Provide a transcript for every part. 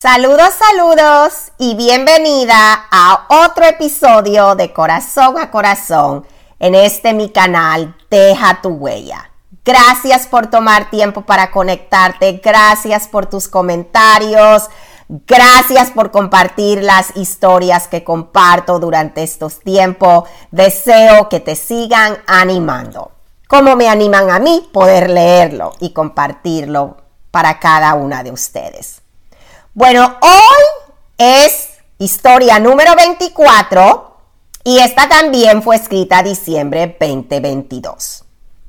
Saludos, saludos y bienvenida a otro episodio de Corazón a Corazón en mi canal Deja tu Huella. Gracias por tomar tiempo para conectarte, gracias por tus comentarios, gracias por compartir las historias que comparto durante estos tiempos. Deseo que te sigan animando, como me animan a mí poder leerlo y compartirlo para cada una de ustedes. Bueno, hoy es historia número 24 y esta también fue escrita en diciembre 2022.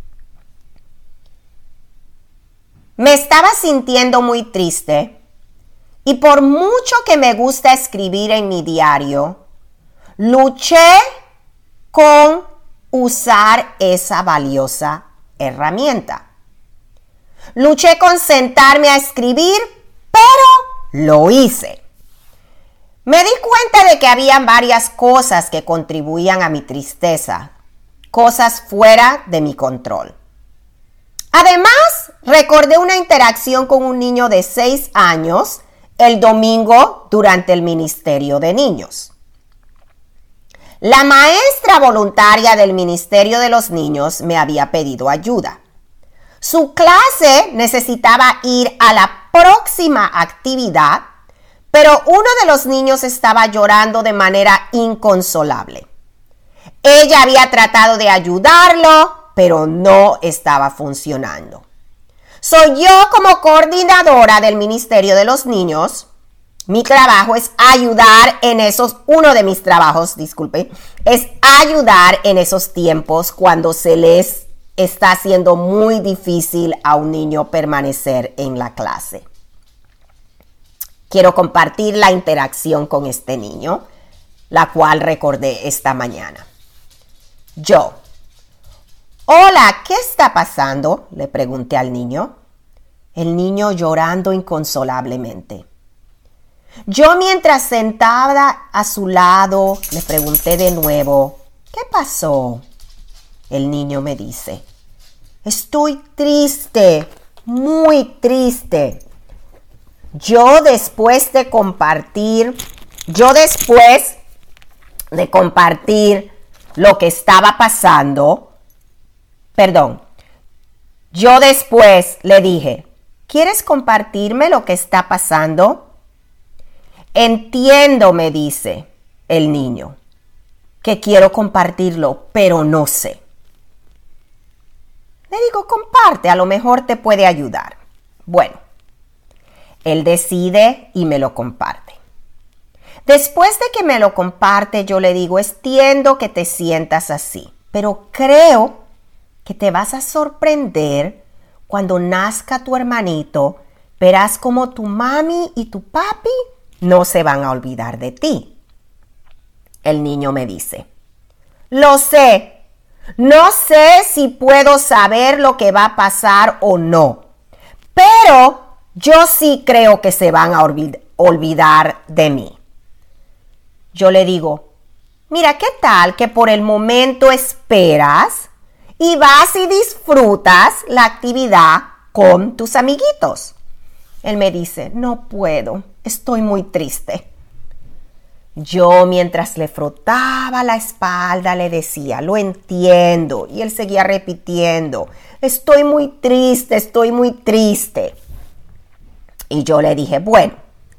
Me estaba sintiendo muy triste y por mucho que me gusta escribir en mi diario, luché con usar esa valiosa herramienta. Luché con sentarme a escribir, pero lo hice. Me di cuenta de que habían varias cosas que contribuían a mi tristeza, cosas fuera de mi control. Además, recordé una interacción con un niño de 6 años el domingo durante el Ministerio de Niños. La maestra voluntaria del Ministerio de los Niños me había pedido ayuda. Su clase necesitaba ir a la próxima actividad, pero uno de los niños estaba llorando de manera inconsolable. Ella había tratado de ayudarlo, pero no estaba funcionando. Soy yo como coordinadora del Ministerio de los Niños. Mi trabajo es ayudar en uno de mis trabajos, es ayudar en esos tiempos cuando se les está haciendo muy difícil a un niño permanecer en la clase. Quiero compartir la interacción con este niño, la cual recordé esta mañana. Hola, ¿qué está pasando?, le pregunté al niño. El niño llorando inconsolablemente. Yo, mientras sentada a su lado, le pregunté de nuevo, ¿qué pasó? El niño me dice, estoy triste, muy triste. Después de compartir lo que estaba pasando, yo después le dije, ¿quieres compartirme lo que está pasando? Entiendo, me dice el niño, que quiero compartirlo, pero no sé. Le digo, comparte, a lo mejor te puede ayudar. Bueno, él decide y me lo comparte. Después de que me lo comparte, yo le digo, entiendo que te sientas así, pero creo que te vas a sorprender cuando nazca tu hermanito. Verás como tu mami y tu papi no se van a olvidar de ti. El niño me dice, lo sé. No sé si puedo saber lo que va a pasar o no, pero yo sí creo que se van a olvidar de mí. Yo le digo, mira, ¿qué tal que por el momento esperas y vas y disfrutas la actividad con tus amiguitos? Él me dice, no puedo, estoy muy triste. Yo, mientras le frotaba la espalda, le decía, lo entiendo. Y él seguía repitiendo, estoy muy triste, estoy muy triste. Y yo le dije, bueno,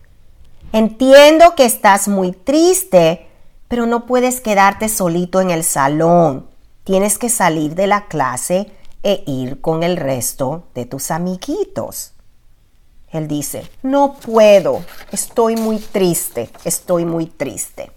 entiendo que estás muy triste, pero no puedes quedarte solito en el salón. Tienes que salir de la clase e ir con el resto de tus amiguitos. Él dice, no puedo, estoy muy triste, estoy muy triste.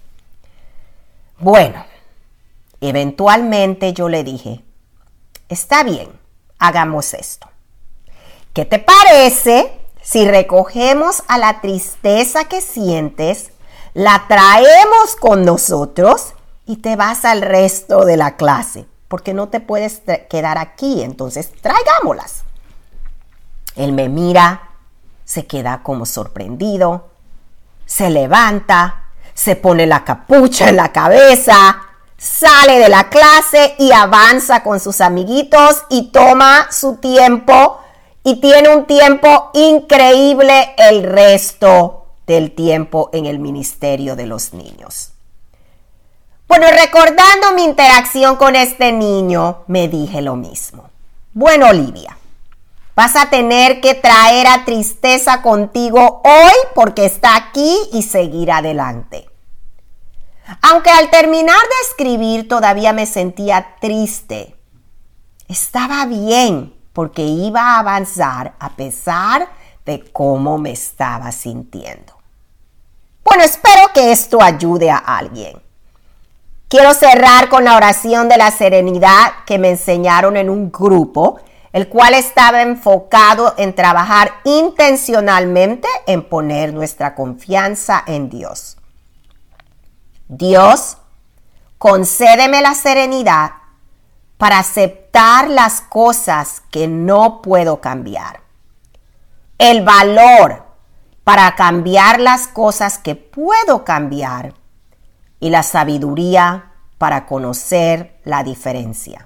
Bueno, eventualmente yo le dije, está bien, hagamos esto. ¿Qué te parece si recogemos a la tristeza que sientes, la traemos con nosotros y te vas al resto de la clase? Porque no te puedes quedar aquí, entonces traigámoslas. Él me mira, se queda como sorprendido, se levanta, se pone la capucha en la cabeza, sale de la clase y avanza con sus amiguitos y toma su tiempo y tiene un tiempo increíble el resto del tiempo en el ministerio de los niños. Bueno, recordando mi interacción con este niño, me dije lo mismo. Bueno, Olivia, vas a tener que traer a Tristeza contigo hoy porque está aquí y seguir adelante. Aunque al terminar de escribir todavía me sentía triste, estaba bien porque iba a avanzar a pesar de cómo me estaba sintiendo. Bueno, espero que esto ayude a alguien. Quiero cerrar con la oración de la serenidad que me enseñaron en un grupo, el cual estaba enfocado en trabajar intencionalmente en poner nuestra confianza en Dios. Dios, concédeme la serenidad para aceptar las cosas que no puedo cambiar, el valor para cambiar las cosas que puedo cambiar y la sabiduría para conocer la diferencia.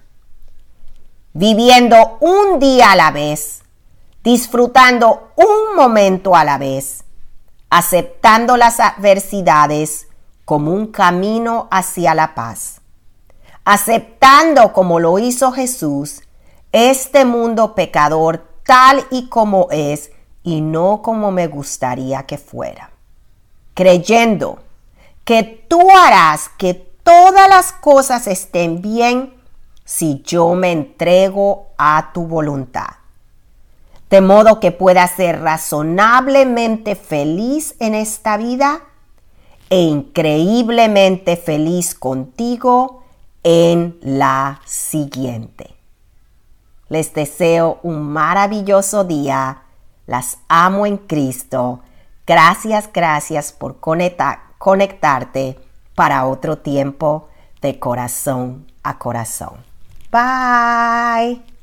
Viviendo un día a la vez, disfrutando un momento a la vez, aceptando las adversidades como un camino hacia la paz, aceptando como lo hizo Jesús este mundo pecador tal y como es y no como me gustaría que fuera, creyendo que tú harás que todas las cosas estén bien si yo me entrego a tu voluntad, de modo que pueda ser razonablemente feliz en esta vida e increíblemente feliz contigo en la siguiente. Les deseo un maravilloso día. Las amo en Cristo. Gracias por conectarte para otro tiempo de corazón a corazón. Bye.